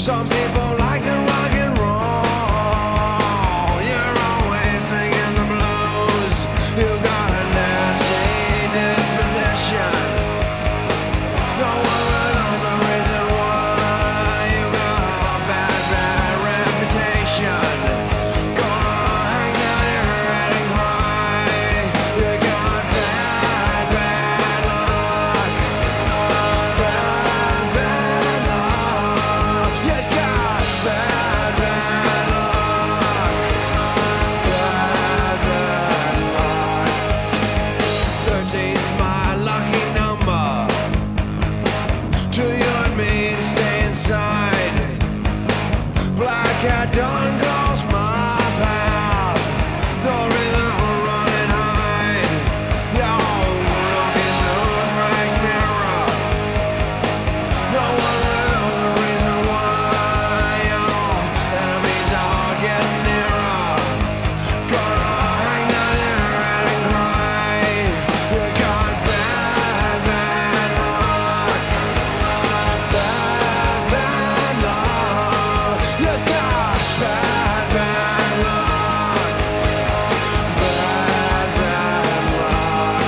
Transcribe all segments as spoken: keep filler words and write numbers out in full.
Some people like to rock and roll. You're always singing the blues. You got a nasty disposition. No one knows the reason why. You got a bad, bad reputation. Gonna hang down your head and cry. You got bad, bad luck. Bad, bad luck. You got bad, bad luck. Bad, bad luck. Thirteen's my lucky number. To you and me, stay inside. Black cat done calls my path. No reason for run and hide. Yo, look into a frank mirror. No one really knows the reason why. Yo, enemies are getting nearer. Gonna hang down your head and cry. You got bad, bad luck. Bad, bad luck. You got bad, bad luck. Bad, bad luck.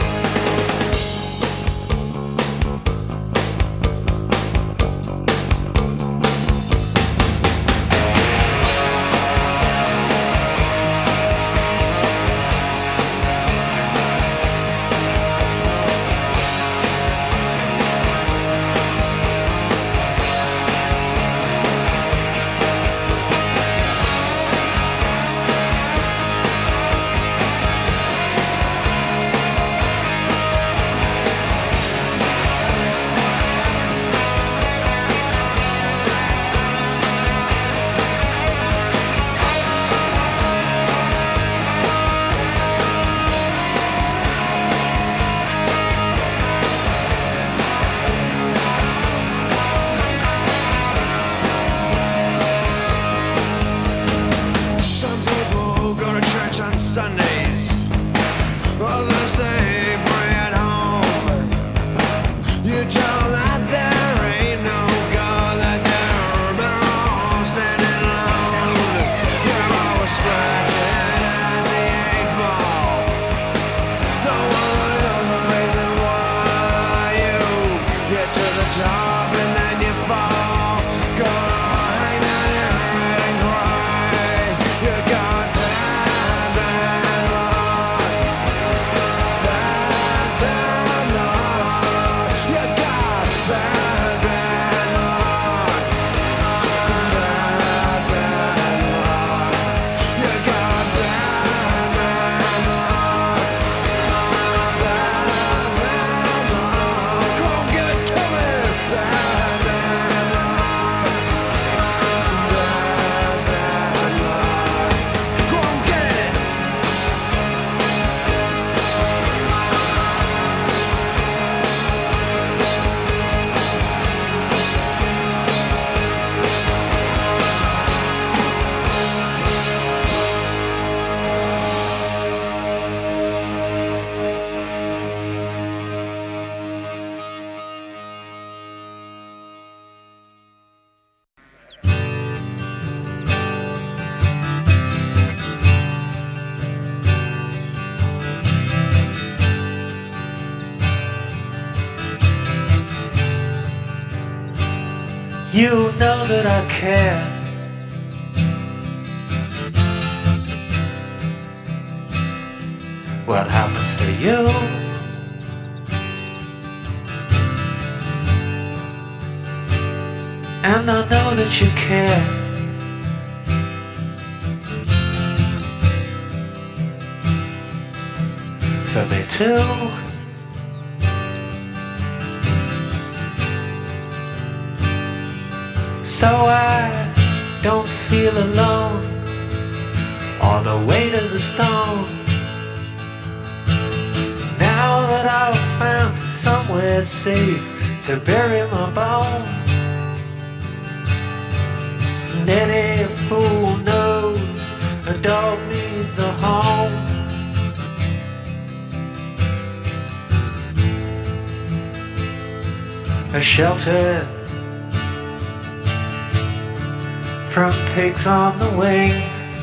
Some people go to church on Sundays. Others say pray at home. You tell them that there ain't no God, that they're better off standing alone. You're always scratching at the eight ball. No one really knows the reason why you get to the top and then you fall. Gonna hang down your head and cry. You got bad, bad luck. Bad, bad luck. You got bad, bad luck. Bad, bad luck. You got bad, bad luck. Bad, bad luck. Go on, give it to me. Bad, bad luck. Bad, bad luck. Go on, get it. You know that I care. What happens to you? And I know that you care. For me too. So I don't feel alone on the way to the stone. Now that I've found somewhere safe to bury my bones, and any fool knows a dog needs a home. A shelter from pigs on the wing.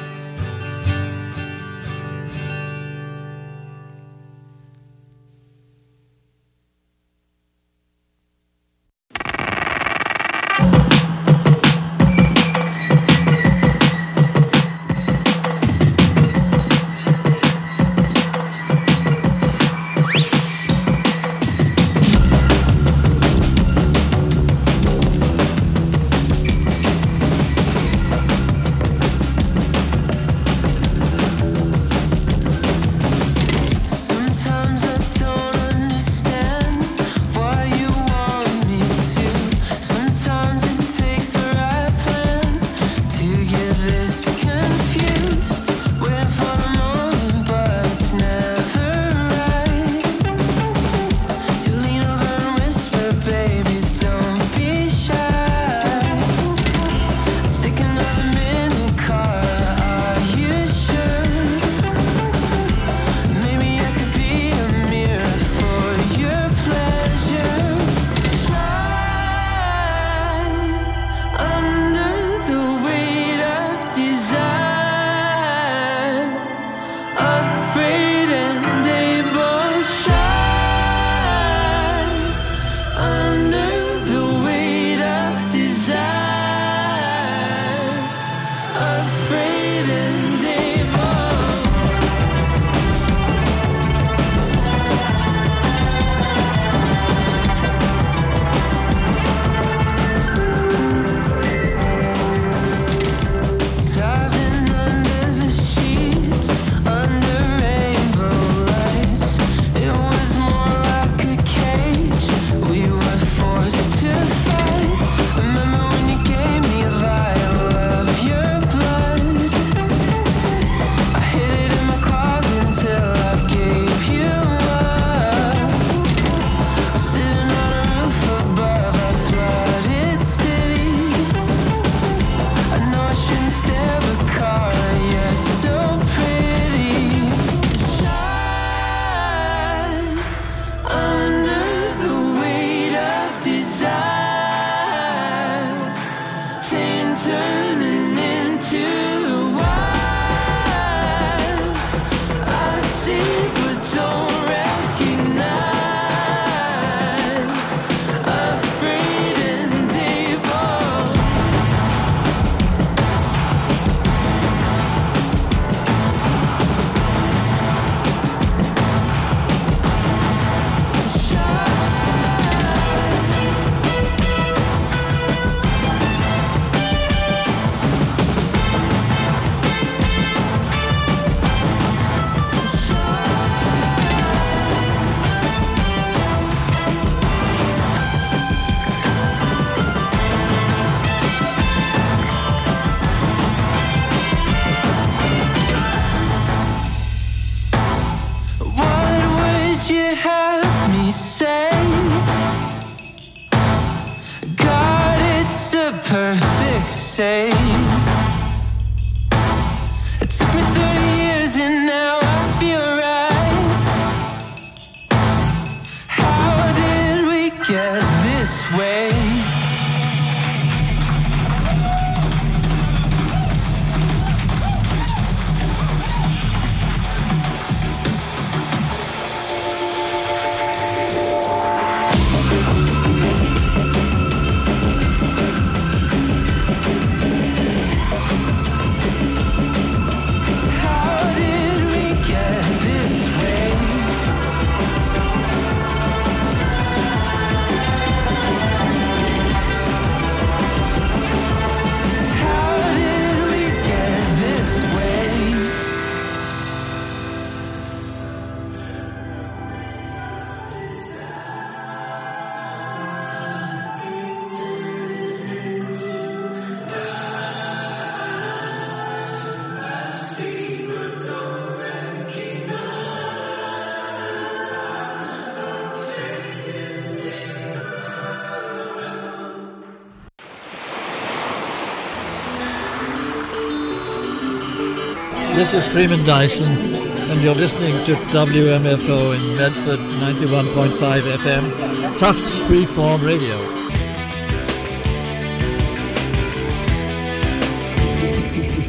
This is Freeman Dyson, and you're listening to W M F O in Medford, ninety-one point five F M, Tufts Freeform Radio.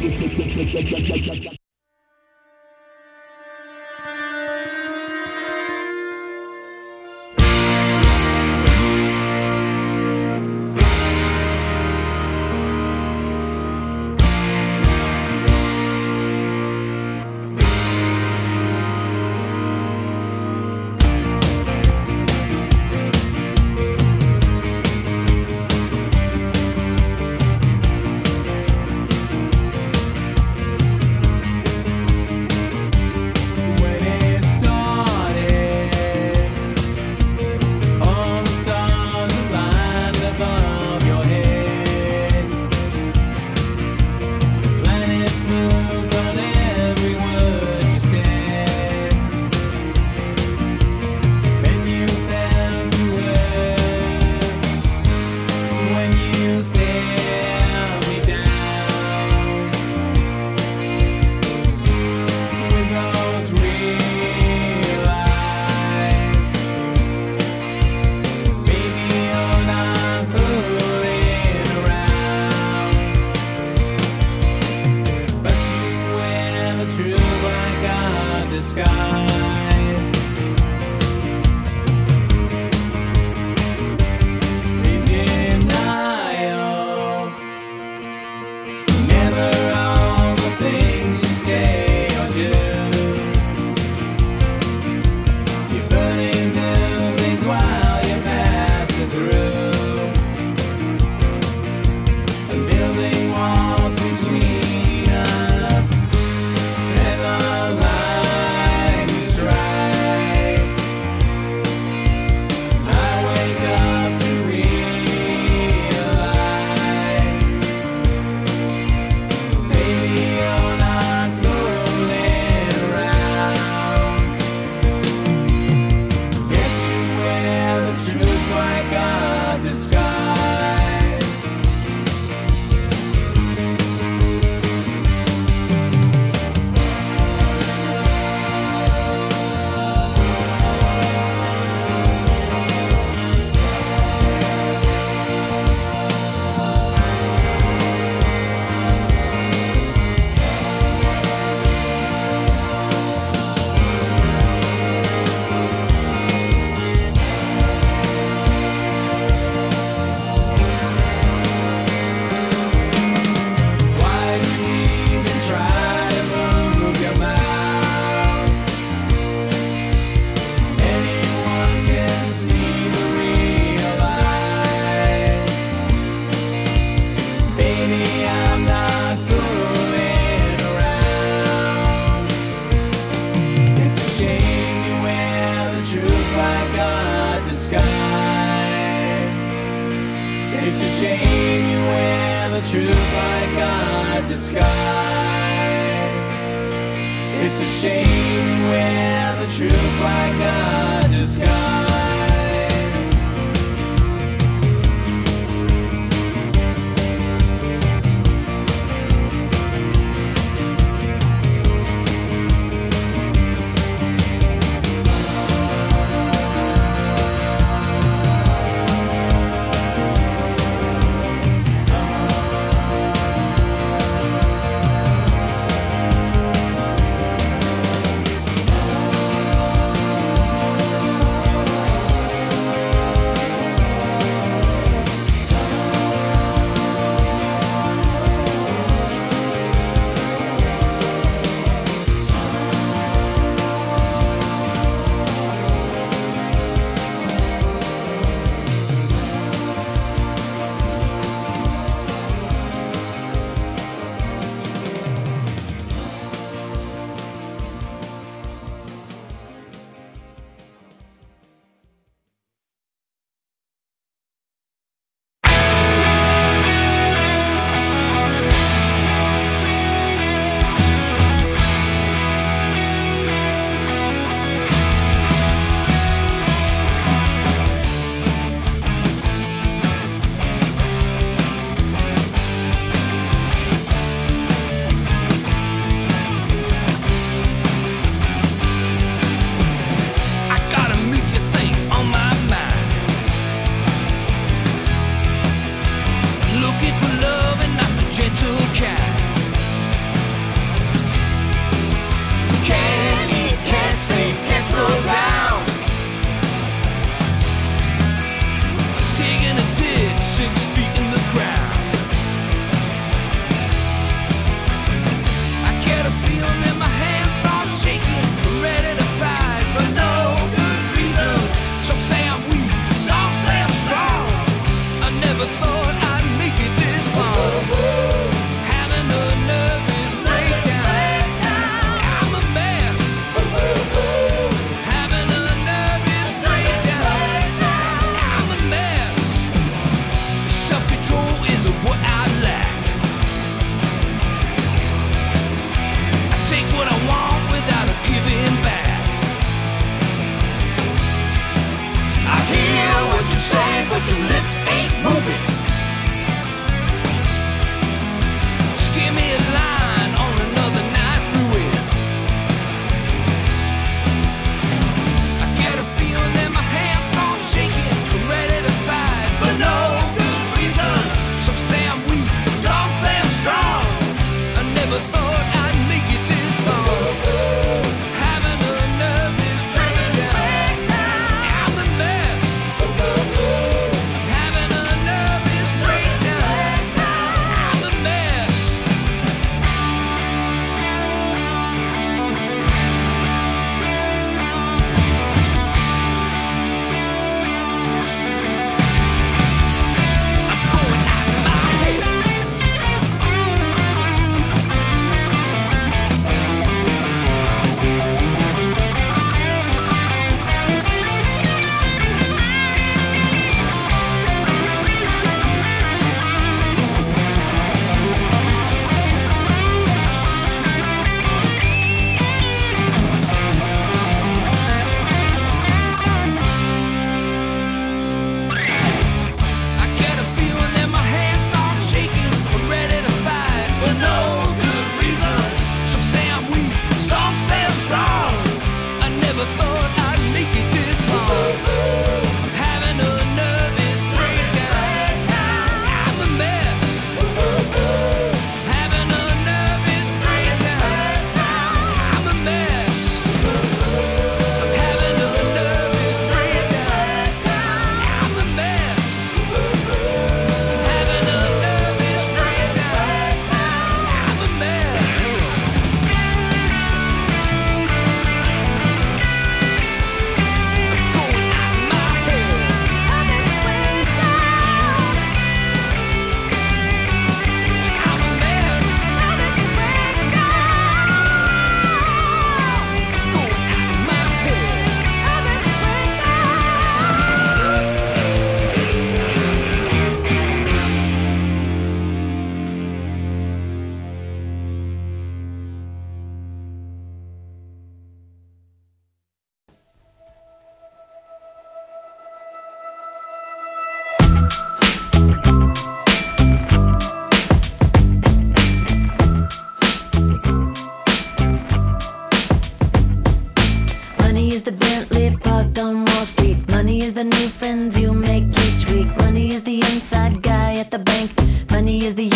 Oh,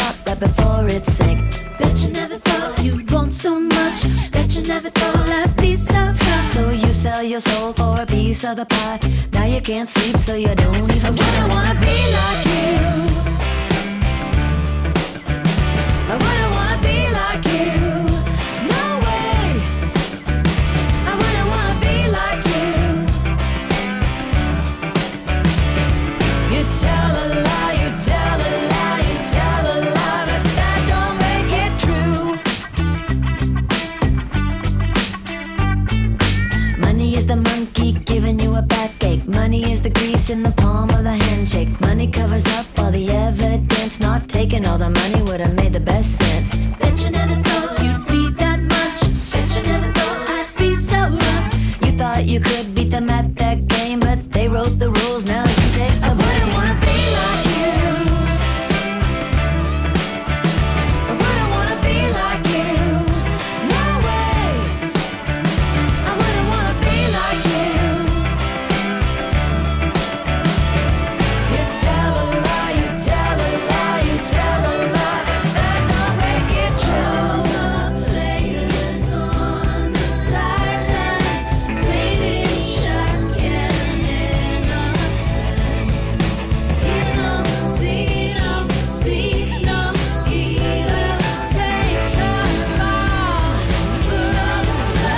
top right before it sank. Bet you never thought you'd want so much. Bet you never thought that'd be so tough. So you sell your soul for a piece of the pie. Now you can't sleep, so you don't even try. I wouldn't wanna be like you. I wouldn't wanna be like you. No way. I wouldn't wanna be like you. You tell a lie, you tell a lie, you tell a lie, but that don't make it true. Money is the monkey giving you a backache. Money is the grease in the palm of the handshake. Money covers up all the evidence. Not taking all the money would have made the best sense. Bet you never thought you'd be that much. Bet you never thought I'd be so rough. You thought you could beat them at that game, but they wrote the rules, now you take the blame. I wouldn't wanna be like you. I wouldn't wanna be like you. No way. I wouldn't wanna be like you. You tell a lie, you tell a lie, you tell a lie, that don't make it true. The players on the sidelines, fading shock and innocence. Hear no, see no, speak no evil. Take the fall for all of the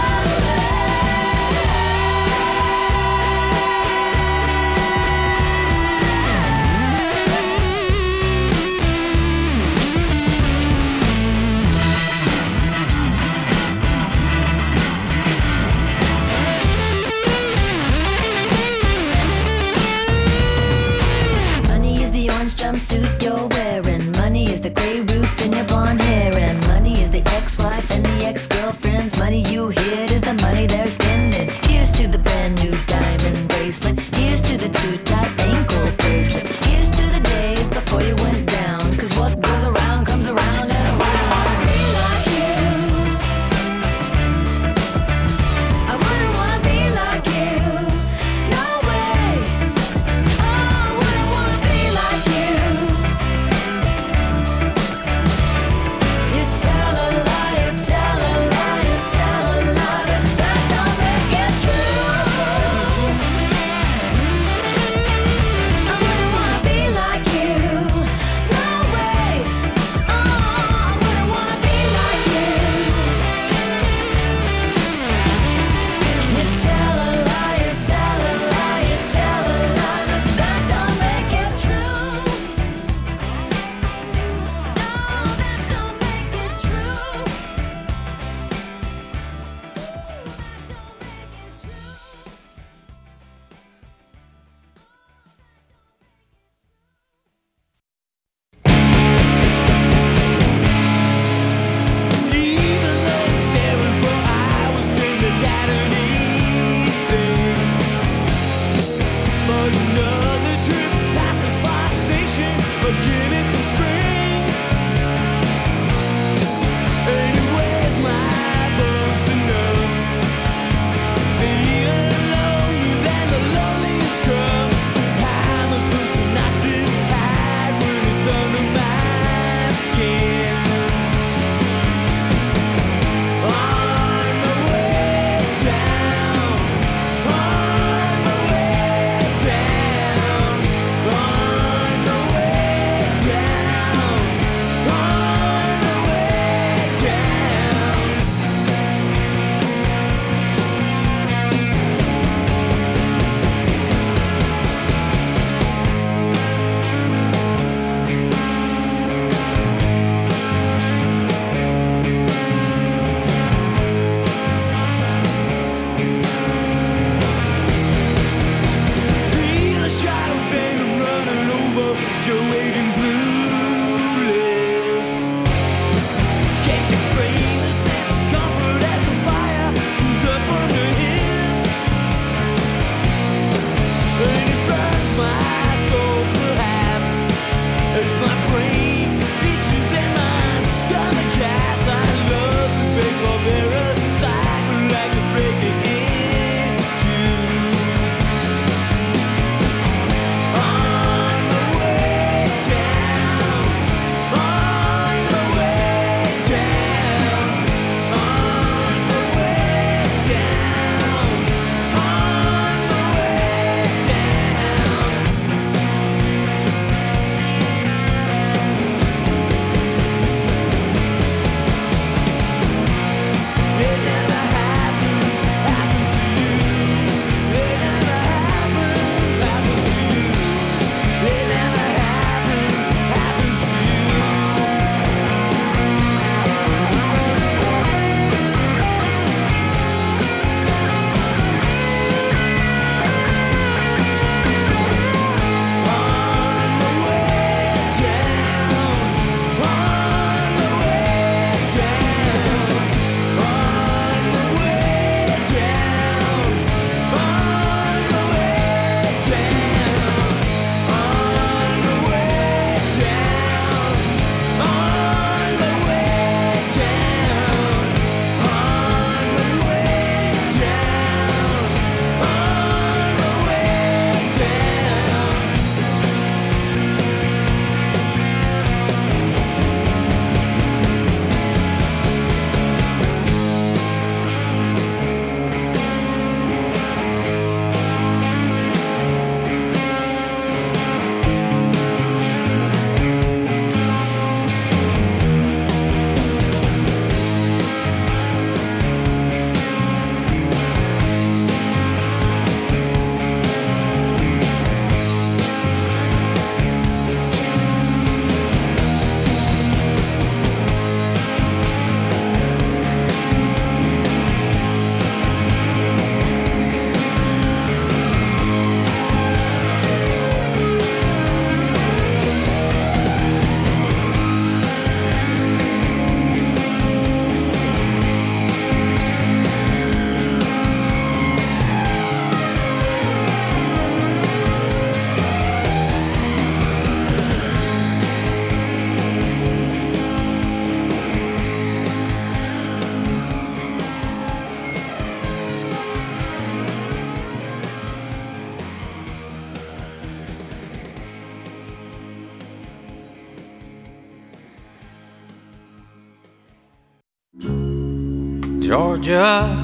Money is the orange jumpsuit you're wearing. Money is the gray roots in your blonde hair. And money is the ex-wife and the ex-girlfriends. Money you hid is the money they're spending. Here's to the brand new diamond bracelet. Here's to the too tight ankle bracelet. Here's to the days before you went down. Cause what goes around comes around. And I wouldn't wanna be like you. I wouldn't wanna be like you. No way. Oh, I wouldn't wanna be like you. You tell a lie, you tell Georgia.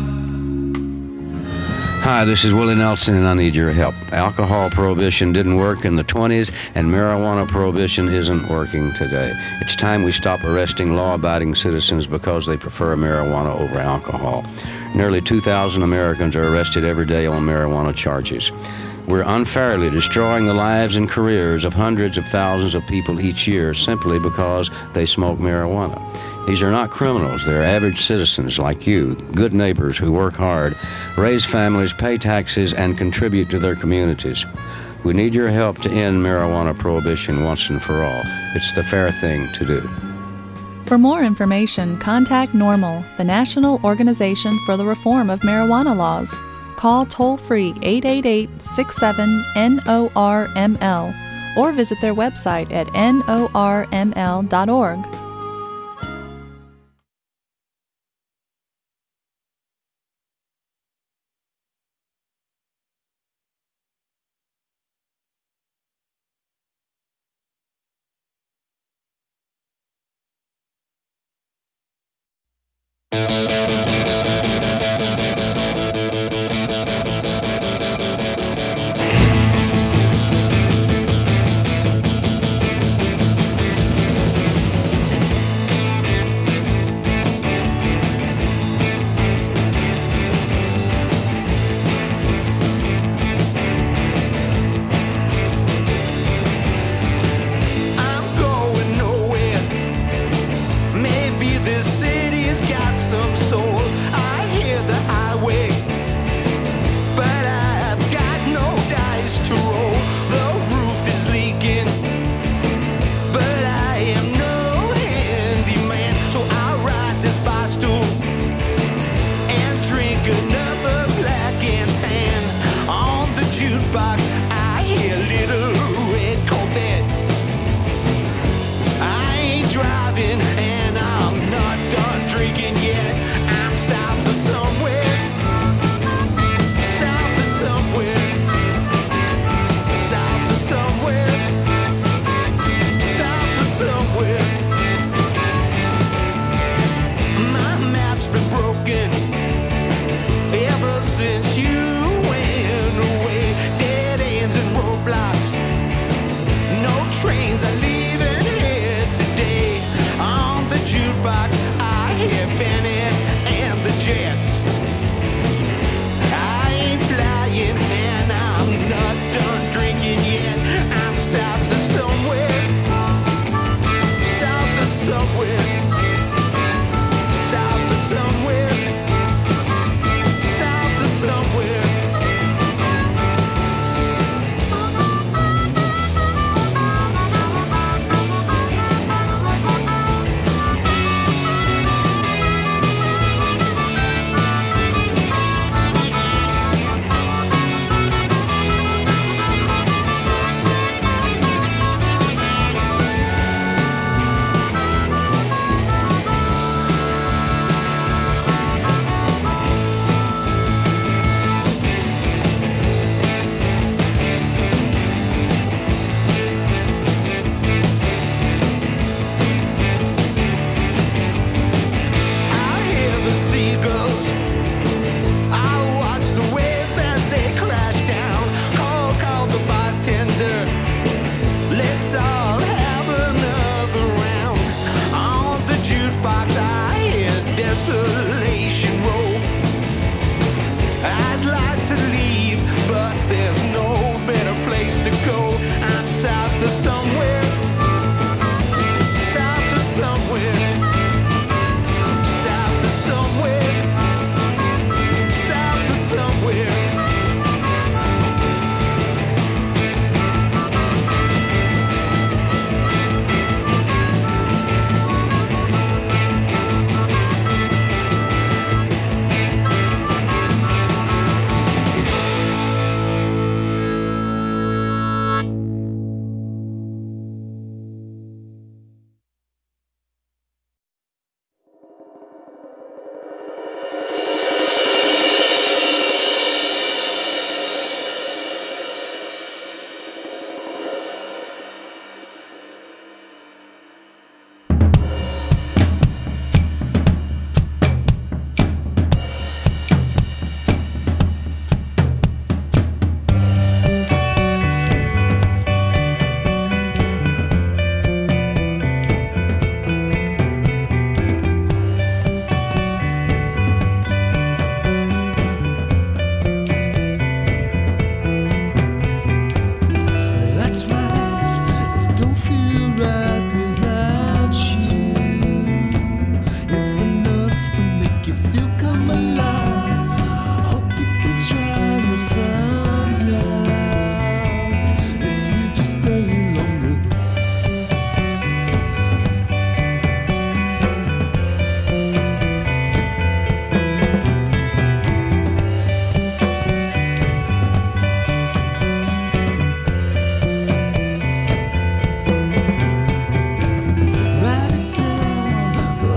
Hi, this is Willie Nelson, and I need your help. Alcohol prohibition didn't work in the twenties, and marijuana prohibition isn't working today. It's time we stop arresting law-abiding citizens because they prefer marijuana over alcohol. Nearly two thousand Americans are arrested every day on marijuana charges. We're unfairly destroying the lives and careers of hundreds of thousands of people each year simply because they smoke marijuana. These are not criminals. They're average citizens like you, good neighbors who work hard, raise families, pay taxes, and contribute to their communities. We need your help to end marijuana prohibition once and for all. It's the fair thing to do. For more information, contact NORML, the National Organization for the Reform of Marijuana Laws. Call toll-free eight eight eight, six seven, N O R M L or visit their website at N O R M L dot org.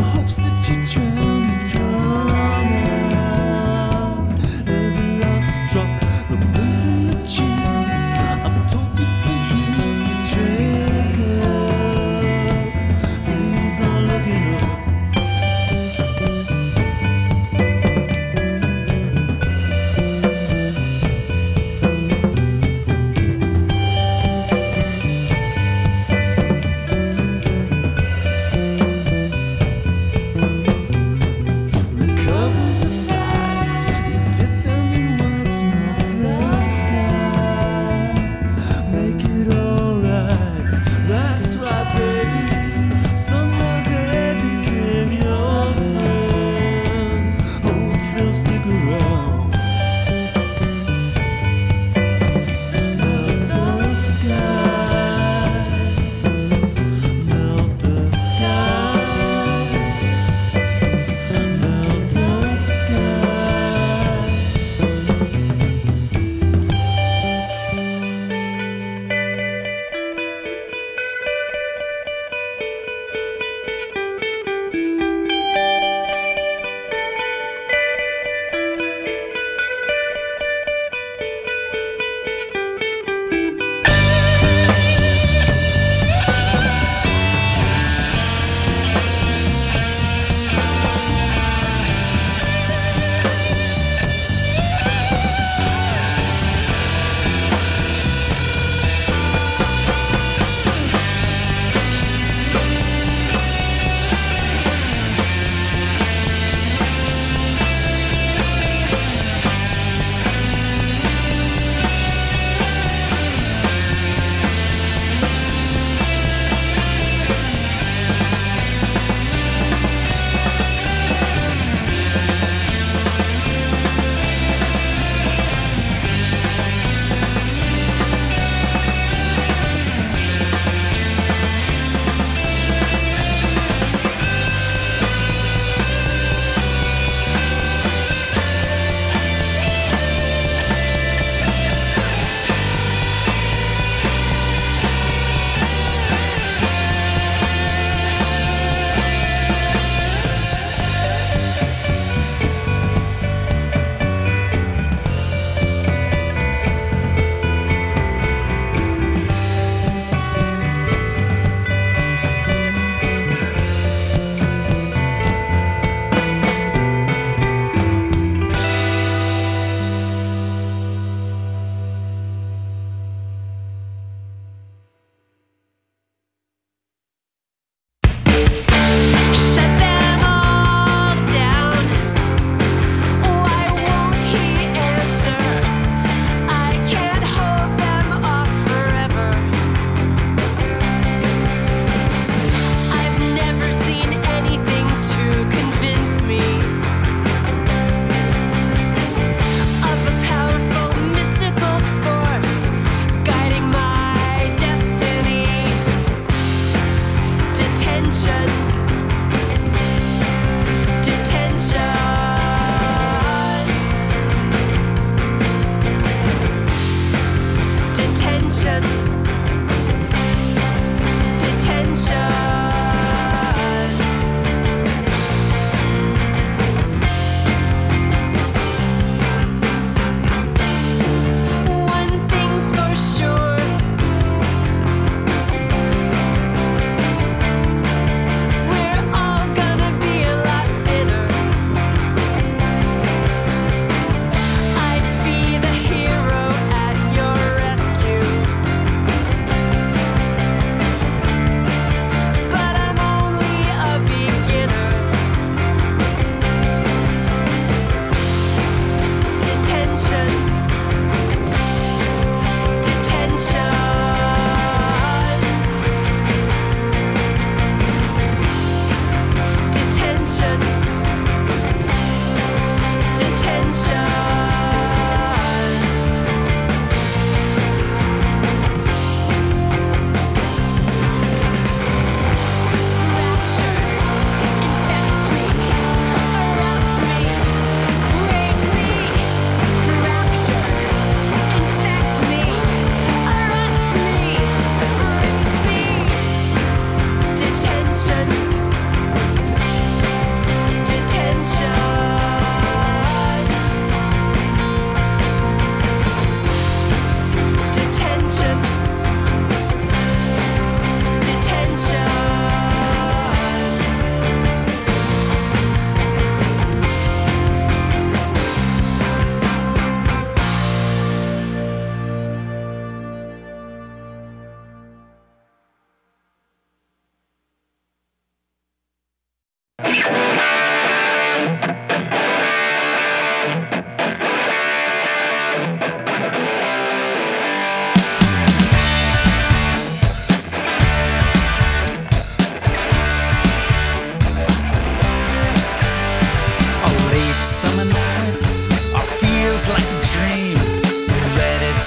hopes that you drown, you've drawn out every last drop, the blues and the cheese. I've told you for years to drink up. Things are looking up.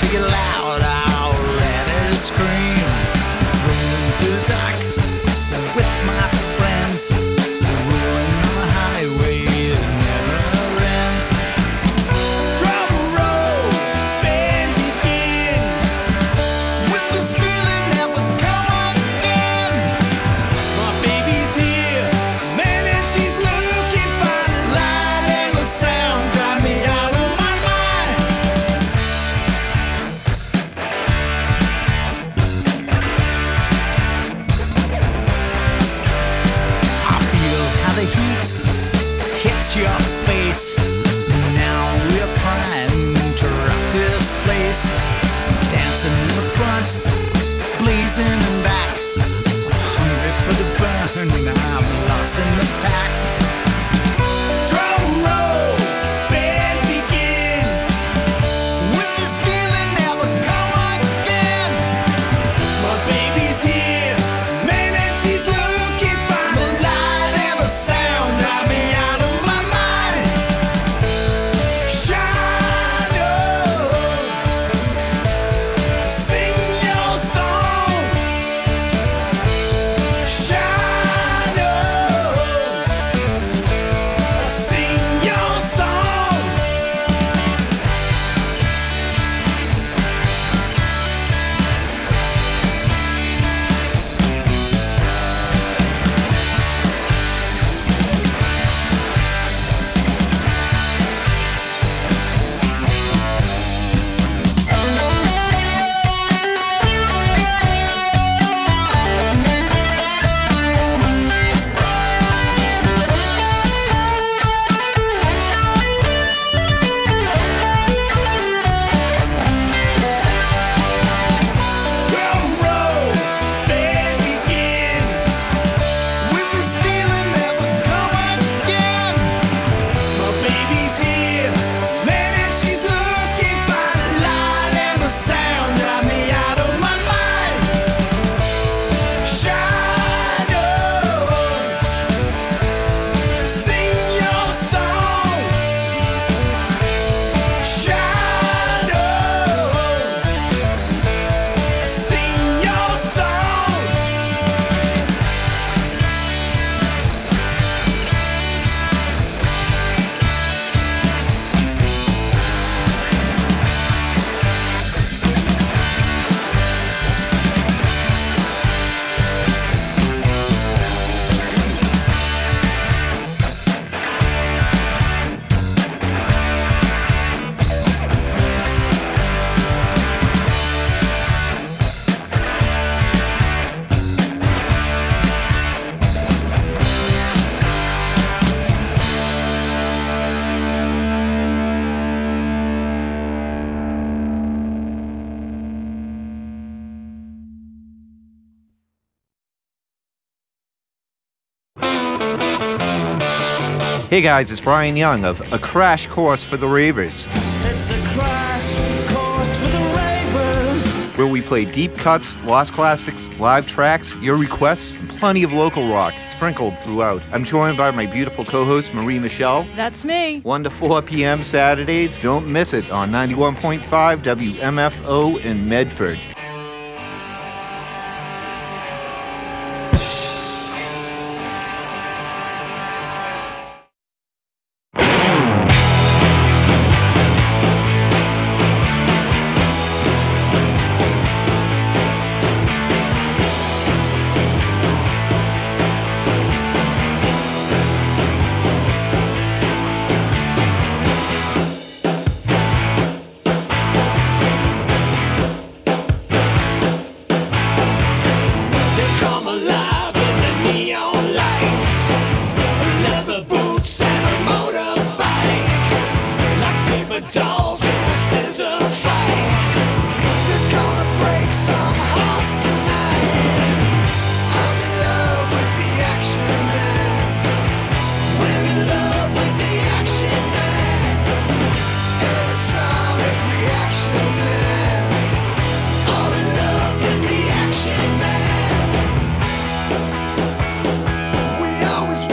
to get loud, I'm ready to scream. Rolling through the dark with my friends, rolling on the highway that never ends. Drum roll, band begins, with this feeling that will come again. My baby's here, man, and she's looking fine. The light and the sound drive me out of my mind. I feel how the heat hits your face. Now we're primed to rock this place. Dancing in the front, blazing in back. Hungry for the burn, I'm lost in the pack. Drum roll, band begins, with this feeling that will come again. My baby's here, man, and she's looking fine. The light and the sound drive me out of my mind. Shine on, sing your song. Shine on, sing your song. Drum roll, band begins, with this feeling that will come again. My baby's here, man, and she's looking fine. The light and the sound drive me out of my mind. Shine on, sing your song. Shine on, sing your song. Hey guys, it's Brian Young of A Crash Course for the Ravers, It's a crash course for the ravers. where we play deep cuts, lost classics, live tracks, your requests, and plenty of local rock sprinkled throughout. I'm joined by my beautiful co-host Marie Michelle. That's me. one to four p.m. Saturdays. Don't miss it on ninety-one point five W M F O in Medford.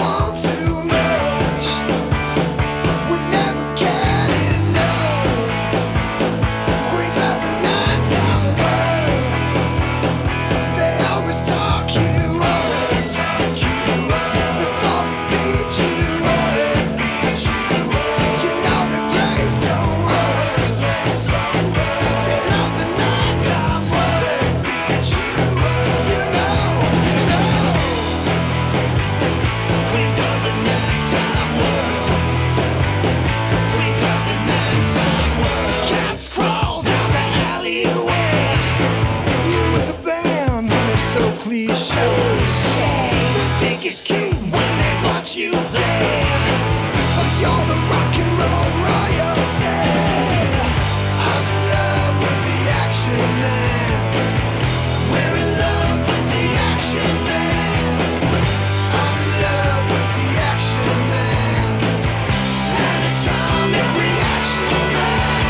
Too much. We never can enough. you there. You're the rock and roll royalty. I'm in love with the action man. We're in love with the action man. I'm in love with the action man. An atomic reaction man.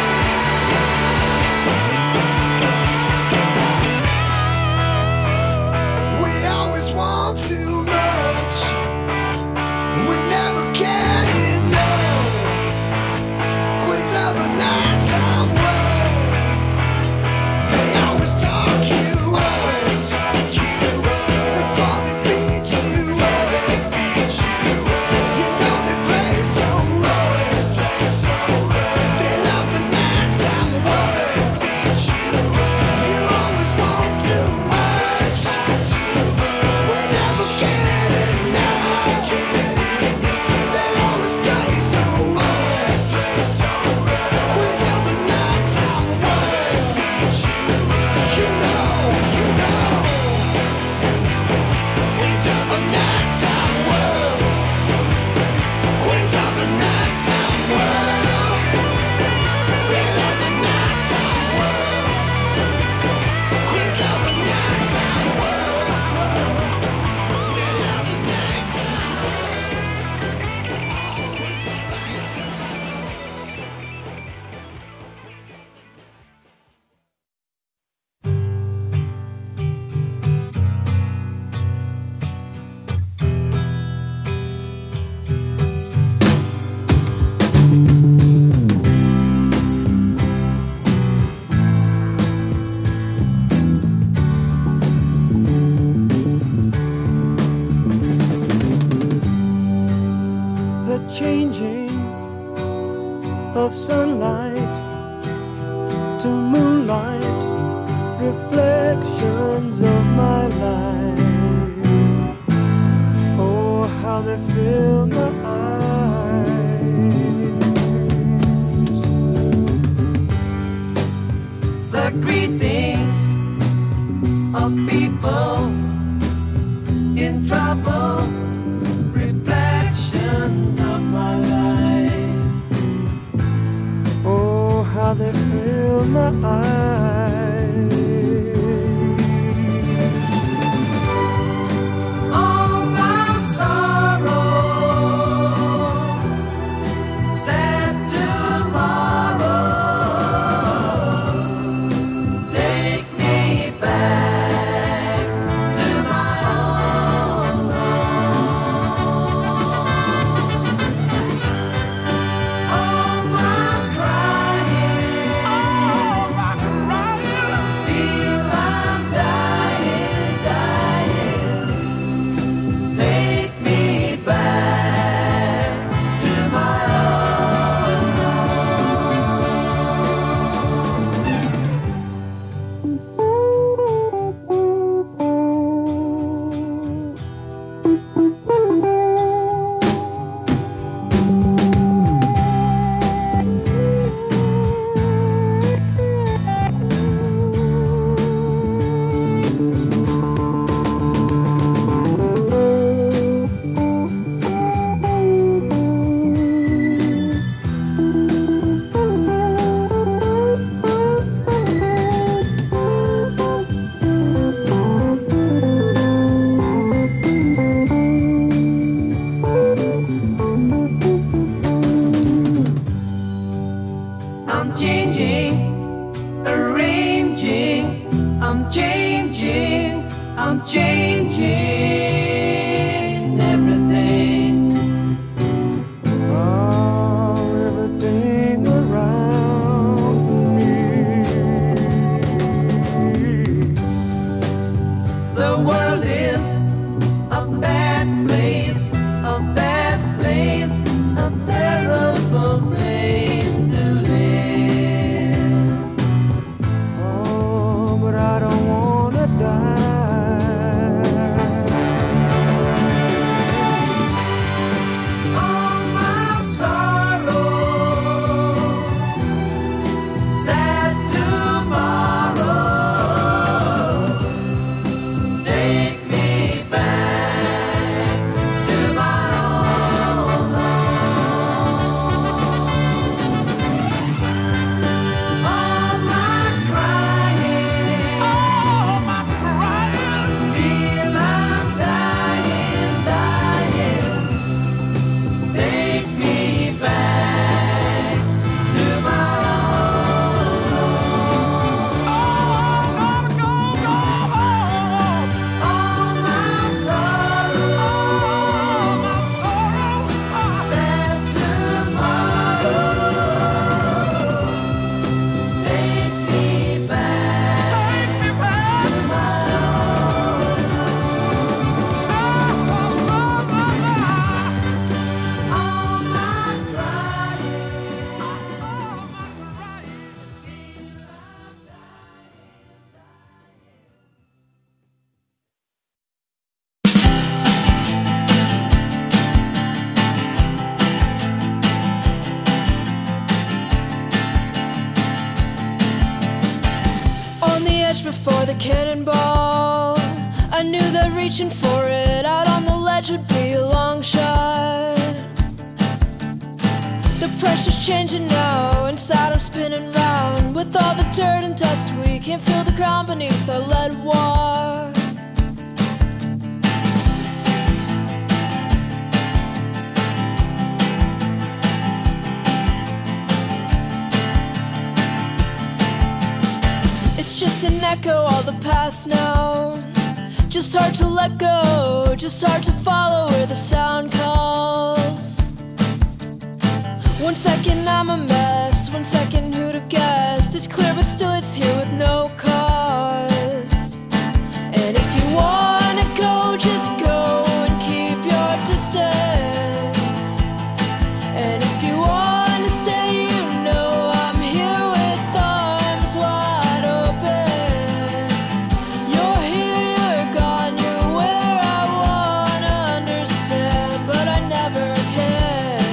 We always want too much. We never get enough. Queens of the nighttime world. They always talk you always talk you before they beat you up. You know they play so rough. They love the nighttime world. You always want too much. We never get enough. They always play so rough. Queens of the nighttime world. You know, you know. Queens of the nighttime world. Queens of the nighttime world. Queens of the nighttime world. Queens of the nighttime world. Queens of the nighttime world. Queens of the the changing of sunlight to moonlight, reflections of my life. Oh, how they fill my eyes. The greetings of people in trouble, reflections of my life. Oh, how they fill my eyes. All my sorrow, sad tomorrow, take me back to my own home. All my crying, all my crying. cannonball. I knew that reaching for it out on the ledge would be a long shot. The pressure's changing now, inside I'm spinning round. With all the dirt and dust, we can't feel the ground beneath our lead walk. It's just an echo, all the past now. Just hard to let go, just hard to follow where the sound calls. One second I'm a mess, one second who'd have guessed? It's clear but still it's here with no cause. And if you wanna go, just go and keep your distance. And if you wanna stay, you know I'm here with arms wide open. You're here, you're gone, you're where I wanna understand, but I never can.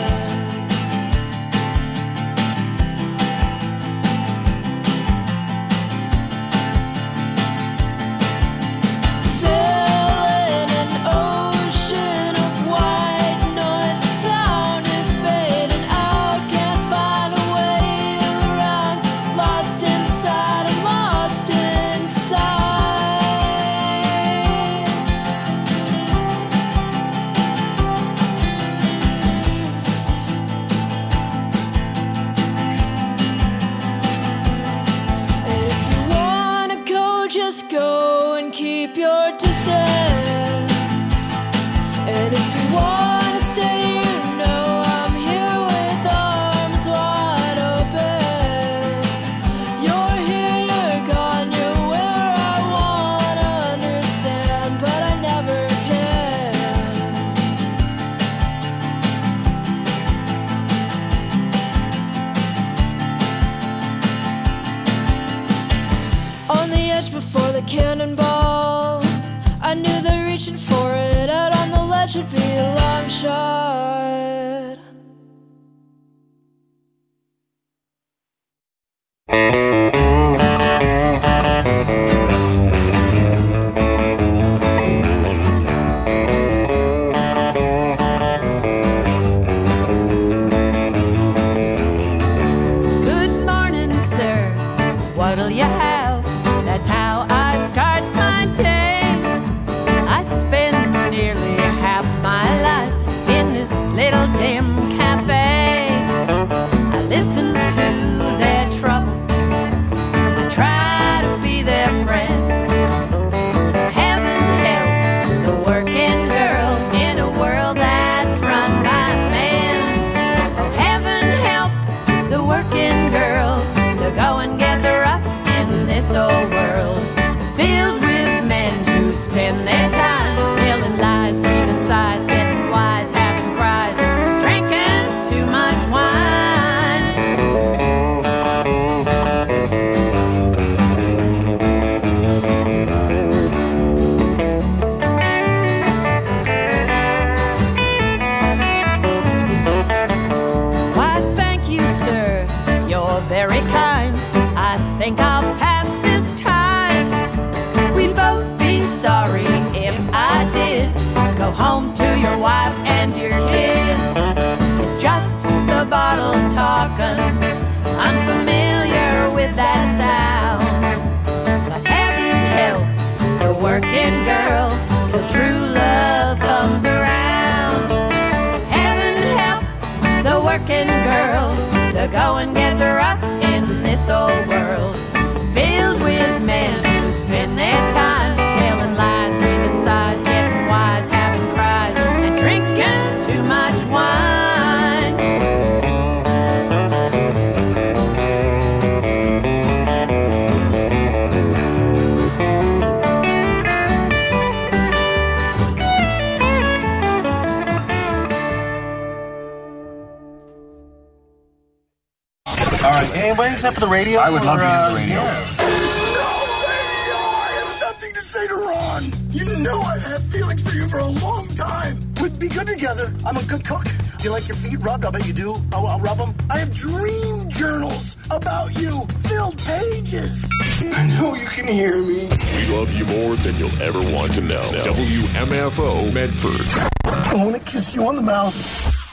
Sailing an ocean of white noise, the sound is fading out, can't find a way around. Lost inside, I'm lost inside. And if you wanna go, just go and keep your distance. And if you wanna stay, you know I'm here with arms wide open. You're here, you're gone, you're where I wanna understand, but I never can. On the edge before the cannonball, I knew that reaching for it out on the ledge would be a long shot. Good morning, sir. What'll you have? That's how I start my day. I spend nearly half my life in this little dim cafe. I listen to their troubles, I try to be their friend. Heaven help the working girl in a world that's run by men. Oh, heaven help the working girl to go and get the rough in this old world, filled with men who spend their time telling lies, breathing sighs, getting wise, having cries, drinking too much wine. Why, thank you, sir, you're very kind. I think I'll pass this time. We'd both be sorry if I did go home to your wife and your kids. It's just the bottle talking, I'm familiar with that sound. But heaven help the working girl till true love comes around. Heaven help the working girl to go and get the rough in this old world, filled with men who spend their time telling lies, breathing sighs, getting wise, having cries, and drinking too much wine. All right, anybody except for the radio? I would love to or, hear uh, the radio. yeah. I have something to say to Ron. You know I've had feelings for you for a long time. We'd be good together. I'm a good cook. Do you like your feet rubbed? I bet you do. I'll, I'll rub them. I have dream journals about you, filled pages. I know you can hear me. We love you more than you'll ever want to know. W M F O Medford. I want to kiss you on the mouth.